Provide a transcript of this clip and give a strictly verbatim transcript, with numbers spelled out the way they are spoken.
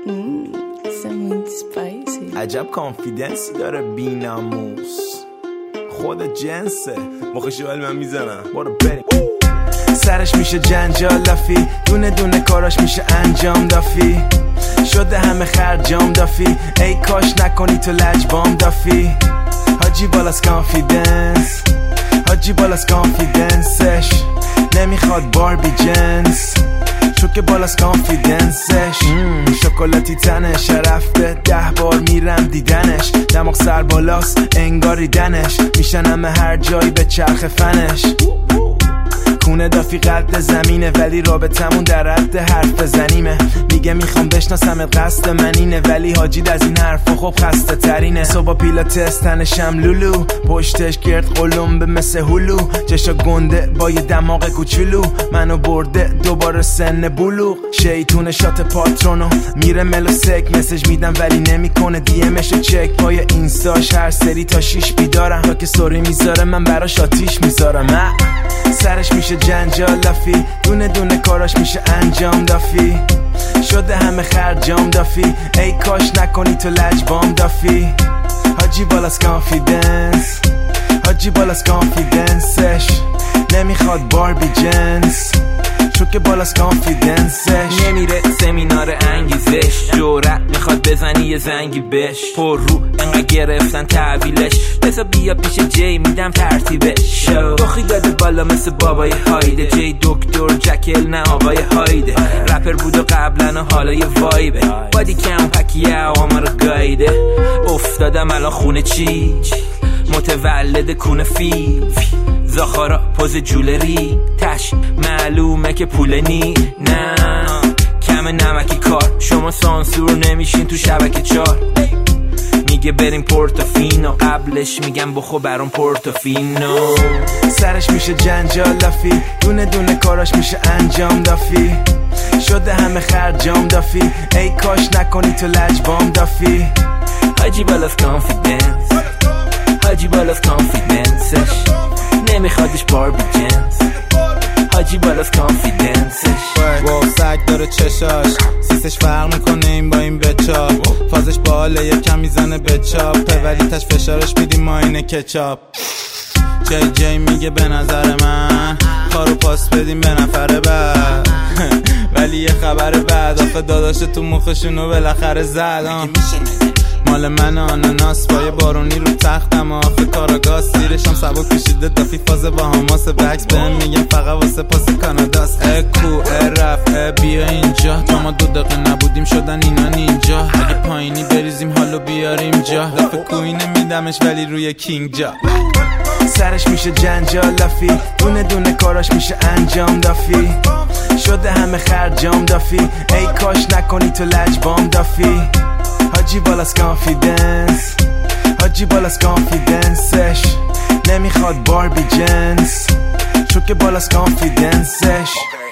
عجب کانفیدنسی داره بیناموس، خود جنسه مخشی ولی من میزنم. برو بریم. سرش میشه جنجال لافی، دونه دونه کاراش میشه انجام دافی، شده همه خرجام دافی، ای کاش نکنی تو لجبام دافی. حاجی بالاس کانفیدنس، حاجی بالاس کانفیدنسش، نمیخواد باربی جنس چون که بالاس کانفیدنسش. شکلاتی تنش رفته ده بار میرم دیدنش، دماغ سر بالاس انگاری دنش، میشنم هر جایی به چرخ فنش. کونه دافی قد زمینه ولی رابطمون در حد حرف بزنیمه، میگه میخوام بشناسم قصد من اینه، ولی حاجی از این حرفا خب خسته ترینه. صبح پیلاتس تنشم لولو، پشتش گرد قلمبه مثل هلو، چشا گنده با یه دماغ کوچولو، منو برده دوباره سن بلوغ. شیطون شات پاترونو میره ملو سک، مسیج میدم ولی نمیکنه دی امشو چک، پای اینستاش هر سری تا شیش بیدارم، تا که سوری میذاره من براش آتیش میذارم. سرش میشه جنجال لافی، دونه دونه کاراش میشه انجام دافی، شده همه خرجام دافی، ای کاش نکنی تو لجبام دافی. حاجی بالاس کانفیدنس، حاجی بالاس کانفیدنسش، نمیخواد باربی جنس چون که بالاس کانفیدنسش. نمیره سمینار انگیزش، جورت میخواد بزنی یه زنگی بش، پر رو انقدر گرفتن تحویلش، بسا بیا پیش جی میدم ترتیبش. بخی داده بالا مثل بابای هایده، جی دکتر جکل نه آقای هایده، رپر بود و قبلا و حالا یه وایبه، بادی کم پکیه آما رو گایده. افتادم الان خونه چی متولد کونه فیل، زاخارا پوز جولری تش، معلومه که پول نی نه کم نمکی کار، شما سانسور نمیشین تو شبکه چار. میگه بریم پورتوفینو، قبلش میگم بخو برام پورتوفینو. سرش میشه جنجال لافی، دونه دونه کاراش میشه انجام دافی، شده همه خرجام دافی، ای کاش نکنی تو لجبام دافی. حاجی بالاس کانفیدنس، حاجی بالاس کانفیدنسش، نمیخوادش باربی جنس، حاجی بالاس کانفیدنسش. واو سگ داره چشاش، سیسش فرق میکنه این با این بچا، فازش باله یکم میزنه بچاپه ولی تش فشارش میدیم ما اینه کچاپ. جی جی میگه به نظر من کارو پاس بدیم به نفر بعد، ولی یه خبر بعد آخه داداش تو مخشونو بالاخره زد. مال من آناناس با یه بارونی رو تختم، آخه کاراگاز سیرشم سبک کشیده دافی، فاز با هماس بکس بهم میگم فقط واسه پاس کاناداست. اکو رف بیا اینجا، تا ما دو دقیقه نبودیم شدن اینا نینجا، اگه پایینی بریزیم حالو بیاریم جا، دفعه کوینه میدمش ولی روی کینگ جا. سرش میشه جنجال لافی، دونه دونه کاراش میشه انجام دافی، شده همه خرجام دافی، ای کاش نکنی تو لجبام دافی. حاجی بالاس کانفیدنس، حاجی بالاس کانفیدنسش، نمیخواد باربی جنس چون که بالاس کانفیدنسش.